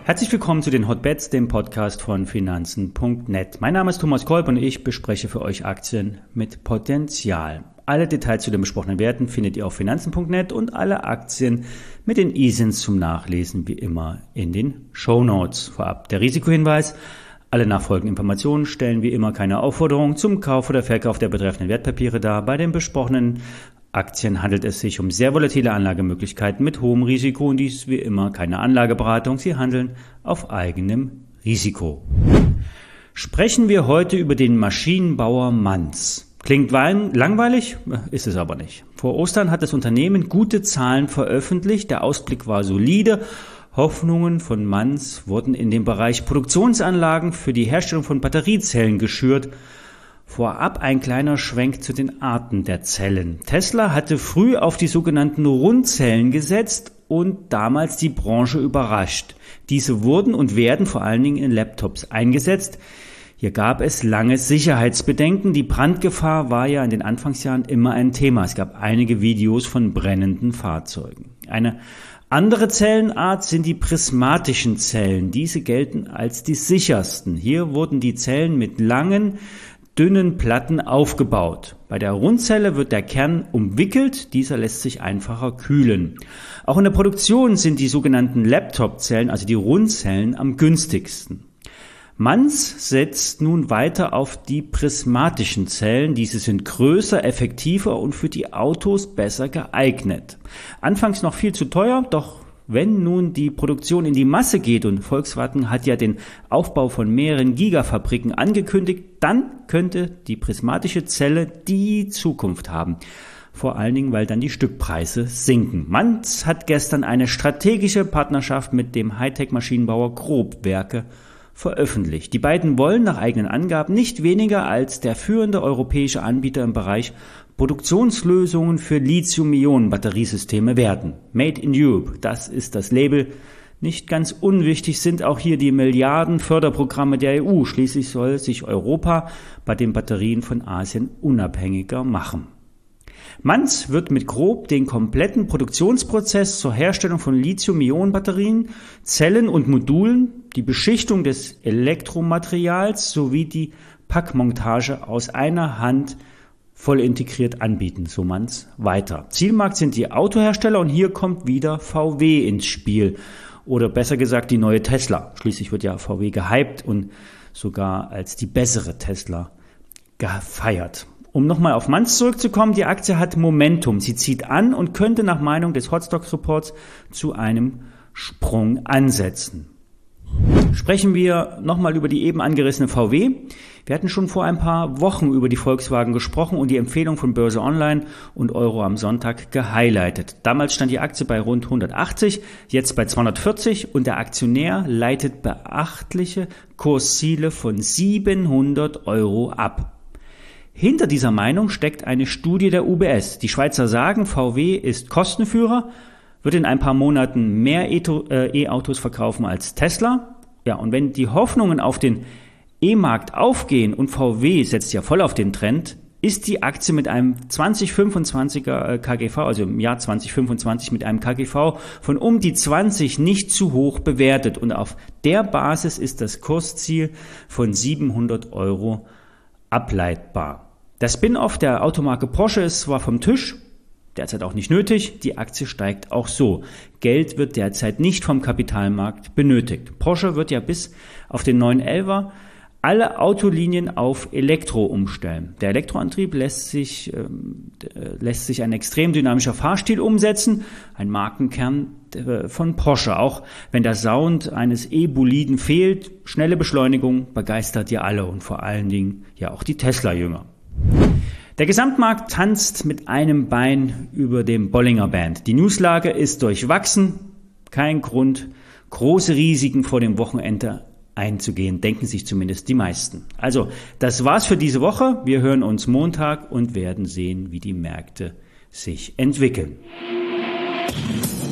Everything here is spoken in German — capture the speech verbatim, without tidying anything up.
Herzlich willkommen zu den Hotbets, dem Podcast von Finanzen Punkt net. Mein Name ist Thomas Kolb und ich bespreche für euch Aktien mit Potenzial. Alle Details zu den besprochenen Werten findet ihr auf Finanzen Punkt net und alle Aktien mit den I S Ins zum Nachlesen wie immer in den Shownotes. Vorab der Risikohinweis: Alle nachfolgenden Informationen stellen wie immer keine Aufforderung zum Kauf oder Verkauf der betreffenden Wertpapiere dar. Bei den besprochenen Aktien handelt es sich um sehr volatile Anlagemöglichkeiten mit hohem Risiko und dies wie immer keine Anlageberatung. Sie handeln auf eigenem Risiko. Sprechen wir heute über den Maschinenbauer Manz. Klingt langweilig, ist es aber nicht. Vor Ostern hat das Unternehmen gute Zahlen veröffentlicht, der Ausblick war solide. Hoffnungen von Manz wurden in dem Bereich Produktionsanlagen für die Herstellung von Batteriezellen geschürt. Vorab ein kleiner Schwenk zu den Arten der Zellen. Tesla hatte früh auf die sogenannten Rundzellen gesetzt und damals die Branche überrascht. Diese wurden und werden vor allen Dingen in Laptops eingesetzt. Hier gab es lange Sicherheitsbedenken. Die Brandgefahr war ja in den Anfangsjahren immer ein Thema. Es gab einige Videos von brennenden Fahrzeugen. Eine andere Zellenart sind die prismatischen Zellen. Diese gelten als die sichersten. Hier wurden die Zellen mit langen, dünnen Platten aufgebaut. Bei der Rundzelle wird der Kern umwickelt, dieser lässt sich einfacher kühlen. Auch in der Produktion sind die sogenannten Laptop-Zellen, also die Rundzellen, am günstigsten. Manz setzt nun weiter auf die prismatischen Zellen. Diese sind größer, effektiver und für die Autos besser geeignet. Anfangs noch viel zu teuer, doch wenn nun die Produktion in die Masse geht und Volkswagen hat ja den Aufbau von mehreren Gigafabriken angekündigt, dann könnte die prismatische Zelle die Zukunft haben. Vor allen Dingen, weil dann die Stückpreise sinken. Manz hat gestern eine strategische Partnerschaft mit dem Hightech-Maschinenbauer Grobwerke veröffentlicht. Die beiden wollen nach eigenen Angaben nicht weniger als der führende europäische Anbieter im Bereich Produktionslösungen für Lithium-Ionen-Batteriesysteme werden. Made in Europe, das ist das Label. Nicht ganz unwichtig sind auch hier die Milliarden Förderprogramme der E U. Schließlich soll sich Europa bei den Batterien von Asien unabhängiger machen. Manz wird mit Grob den kompletten Produktionsprozess zur Herstellung von Lithium-Ionen-Batterien, Zellen und Modulen, die Beschichtung des Elektromaterials sowie die Packmontage aus einer Hand voll integriert anbieten, so Manz weiter. Zielmarkt sind die Autohersteller und hier kommt wieder V W ins Spiel. Oder besser gesagt die neue Tesla. Schließlich wird ja V W gehypt und sogar als die bessere Tesla gefeiert. Um nochmal auf Manz zurückzukommen, die Aktie hat Momentum. Sie zieht an und könnte nach Meinung des Hotstock Reports zu einem Sprung ansetzen. Sprechen wir nochmal über die eben angerissene V W. Wir hatten schon vor ein paar Wochen über die Volkswagen gesprochen und die Empfehlung von Börse Online und Euro am Sonntag gehighlightet. Damals stand die Aktie bei rund hundertachtzig, jetzt bei zweihundertvierzig und der Aktionär leitet beachtliche Kursziele von siebenhundert Euro ab. Hinter dieser Meinung steckt eine Studie der U B S. Die Schweizer sagen, V W ist Kostenführer, wird in ein paar Monaten mehr E-Autos verkaufen als Tesla. Ja, und wenn die Hoffnungen auf den E-Markt aufgehen und V W setzt ja voll auf den Trend, ist die Aktie mit einem zwanzig fünfundzwanziger K G V, also im Jahr zwanzig fünfundzwanzig mit einem K G V von um die zwanzig nicht zu hoch bewertet. Und auf der Basis ist das Kursziel von siebenhundert Euro ableitbar. Das Spin-off der Automarke Porsche ist zwar vom Tisch, derzeit auch nicht nötig, die Aktie steigt auch so. Geld wird derzeit nicht vom Kapitalmarkt benötigt. Porsche wird ja bis auf den neun elfer alle Autolinien auf Elektro umstellen. Der Elektroantrieb lässt sich, äh, lässt sich ein extrem dynamischer Fahrstil umsetzen, ein Markenkern äh, von Porsche. Auch wenn der Sound eines E-Boliden fehlt, schnelle Beschleunigung begeistert ja alle und vor allen Dingen ja auch die Tesla-Jünger. Der Gesamtmarkt tanzt mit einem Bein über dem Bollinger Band. Die Newslage ist durchwachsen. Kein Grund, große Risiken vor dem Wochenende einzugehen, denken sich zumindest die meisten. Also, das war's für diese Woche. Wir hören uns Montag und werden sehen, wie die Märkte sich entwickeln.